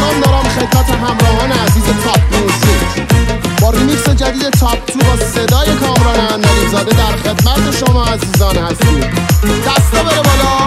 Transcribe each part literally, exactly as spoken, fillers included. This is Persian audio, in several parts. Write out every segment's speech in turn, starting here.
سلام دارم خدمت همراهان عزیز تاپ میوزیک. با ریمیکس جدید تاپ تو با صدای کامران اندری زاده در خدمت شما عزیزان هستیم. دستا بره بالا.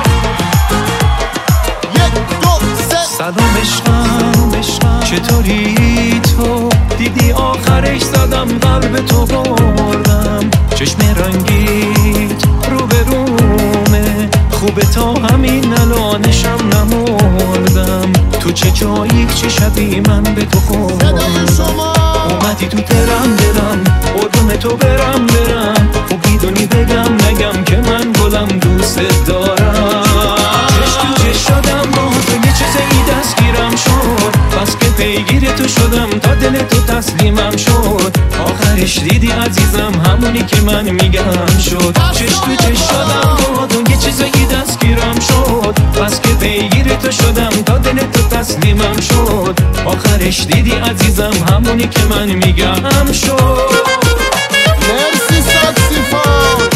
یک دو سه. سلام عشقم عشقم چطوری تو؟ دیدی آخرش زدم قلب تو بردم. چشم رنگیت رو به رومه، خوبه تا همین الانشم نمردم. تو چه جایی چه شبی من به تو خوردم. اومدی تو ترم برم قربون تو برم برم. خب بیدونی بگم نگم که من گلم دوست دارم. چش تو چش شدم با تو یه چیزی دستگیرم شد. بس که پیگیر تو شدم تا دل تو تسلیمم شد. آخرش دیدی عزیزم همونی که من میگم شد. چش تو چش شدم با تو یه چیزی دستگیرم شد. بس که پیگیر تو شدم تا دل تو تسلیمم شد. آخرش دیدی عزیزم همونی که من میگم شد. مرسی ساکسیفون.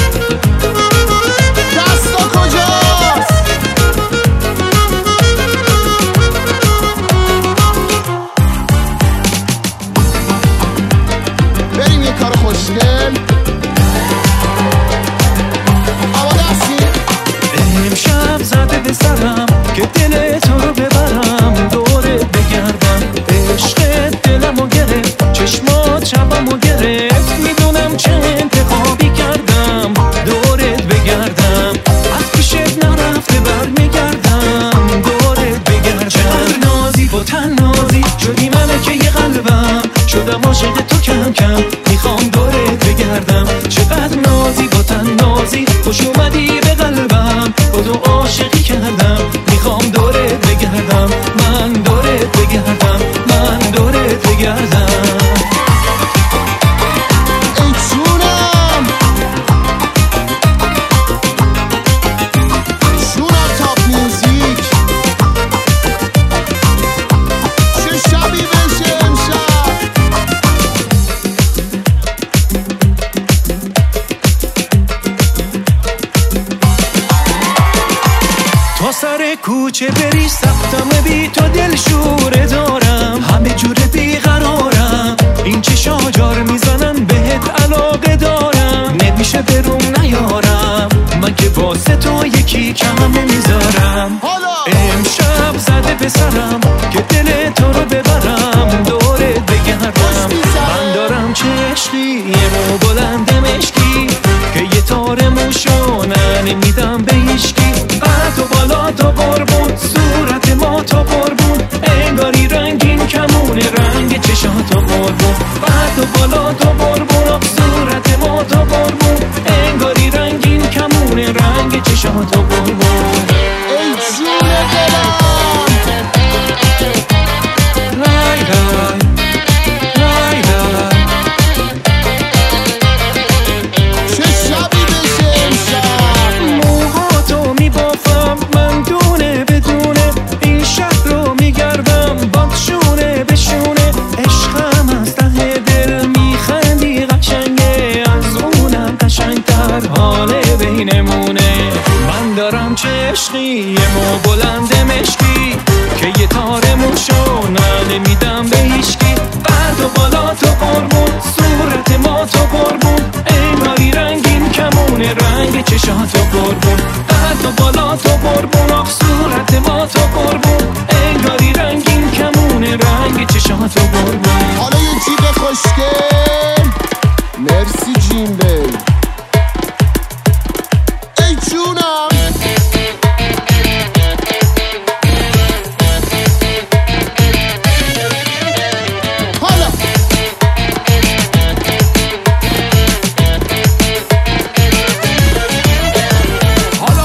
دستا کجاست؟ بریم یه کار خوشگل. آماده هستی؟ امشب زده به سرم که دل تو رو ببرم. دورت بگردم عشقت دلمو گرفت. چشمات شبمو گرفت. میدونم چه انتخابی کردم. دورت بگردم از پیشت نرفته بر میگردم. دورت بگردم چقدر نازی با تن نازی شدی ملکه ی قلبم. شدم عاشق تو کم کم میخوام دورت بگردم. چقدر نازی با تن نازی خوش اومدی به قلبم. با تو عاشقی کردم میخوام دورت بگردم. من دورت بگردم من دورت بگردم. ای جونم جونم تاپ میوزیک. چه شبی بشه امشب. تا سر کوچه بری سختم بی تو دل شوره دارم. همه جور بیقرارم این چه شاجار میزنن بهت علاقه دارم. نمیشه بروم نیارم من که واسه تو یکی کم نمیذارم. امشب زده به سرم که دل تو رو ببرم. دورت بگردم من دارم چه عشقی یه مو بلند مشکی که یه تار موشو نمیدم به هیشکی. قد و بالا تا قربون صورت ما تا قربون. انگاری رنگین کمونه رنگ چشات تا قربون. قد و بالا تا قربون صورت ما تا قربون. انگاری رنگین کمونه رنگ چشات تا قربون. ای جون دلم رای رای رای رای. چه شبی بشه امشب. موهاتو میبافم من دونه بدونه. این شهر رو میگردم باد شونه به شونه. عشقم از ته دل میخندی قشنگه. از اونم قشنگتر حال بینمونه. من دارم چه عشقی یه مو بلند مشکی که یه تار موشو نمیدم به هیشکی. قد و بالا تو قربون صورت ما تو قربون. انگاری رنگین کمونه رنگ چشات تو قربون. قد و بالا تو قربون آخ صورت ما تو قربون. انگاری رنگین کمونه رنگ چشات تو قربون. حالا یه جیب خوشگل. مرسی جیم بی. ای جونم حالا حالا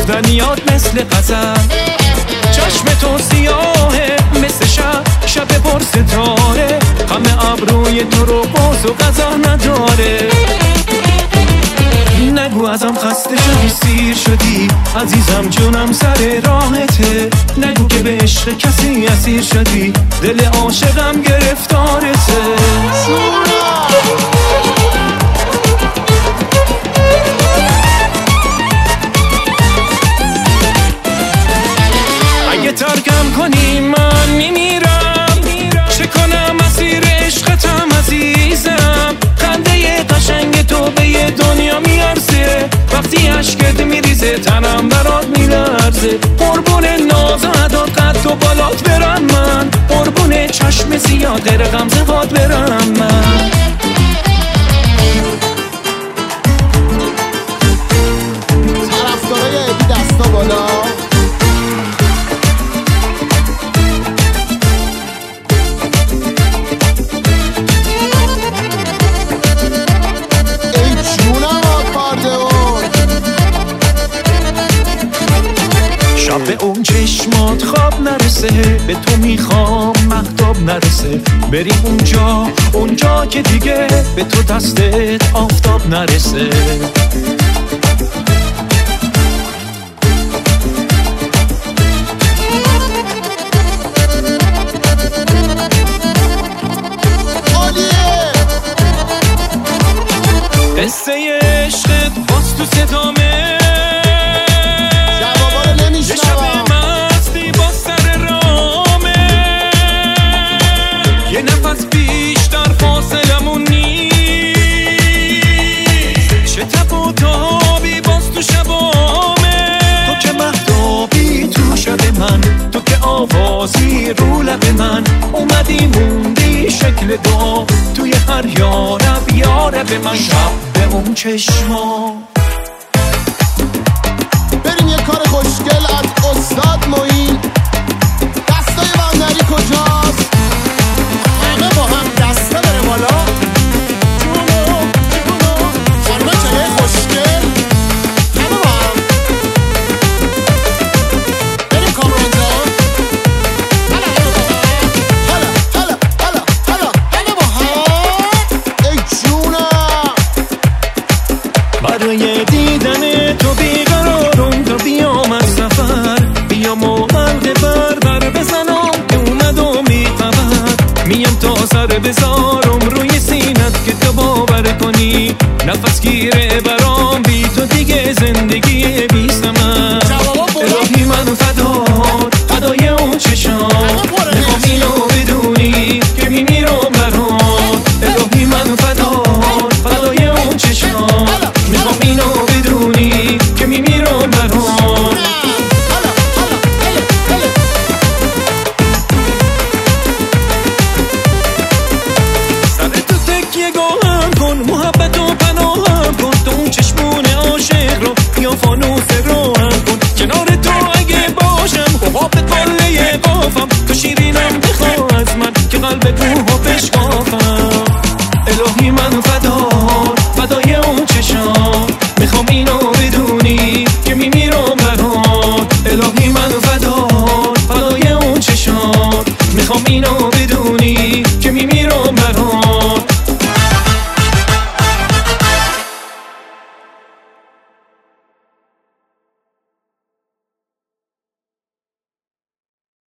خوردنیات مثل غزل. چشم تو سیاهه مثل شب شب پر ستاره، همه ابروی تو رو باز و غذا نداره. نگو ازم خسته شدی سیر شدی، عزیزم جونم سر راهته. نگو که به عشق کسی اسیر شدی، دل عاشقم گرفتارته. اگه ترکم کنی من میمیرم، چه کنم اسیر عشقتم عزیزم. خنده قشنگ تو به یه دنیا میارزه، وقتی عشقت میریزه تنم برات میلرزه. قربون ناز و عداد قد و بالات برم من، قربون چشم زیاد غیر غمزه هات برم من. طرفدارای ابی دستا بالا. شب به اون چشمات خواب نرسه، به تو میخوام مهتاب نرسه. بریم اونجا اونجا که دیگه به تو دستت آفتاب نرسه. قصه عشقت باز تو صدامه، یه شب مستی با سر رامه. یه نفس بیشتر فاصلمون نیست، چه تب و تابی باز تو شبامه. تو که مهتابی تو شب من، تو که آوازی رو لب من. اومدی موندی شکل دعا توی هر یارب یارب من. شب به اون چشما بریم یه کار خوشگل از استاد معین. دستای بندری کجاست؟ همه با هم دسته بره بالا. جونو جونو خانمه چهره خوشگل، همه با هم بریم کامران جان. هلا هلا هلا هلا همه با هم. ای جونم برای دیدن تو بیقرارم، تا بیام از سفر بیام و مرد بر بر بزنم که اومد و میخبر. میام تا سر بزارم روی سینت که تو باور کنی، نفس گیره برام بی تو دیگه زندگی بی ثمر. الهی من فدات فدای اون چشام، میخوام اینو بدونی که میمیرم برات. الهی من فدات فدای اون چشام، میخوام اینو بدونی که میمیرم برات. سر تو تکیه گاهم کن، محبت و پناهم کن. تو اون چشمون عاشق رو یا فانوس روهم کن. کنار تو اگه باشم حقاب قله قافم، تو شیرینم بخوا از من که قلب روحو بشکافم. الهی من فدات فدای اون چشام، میخوام اینو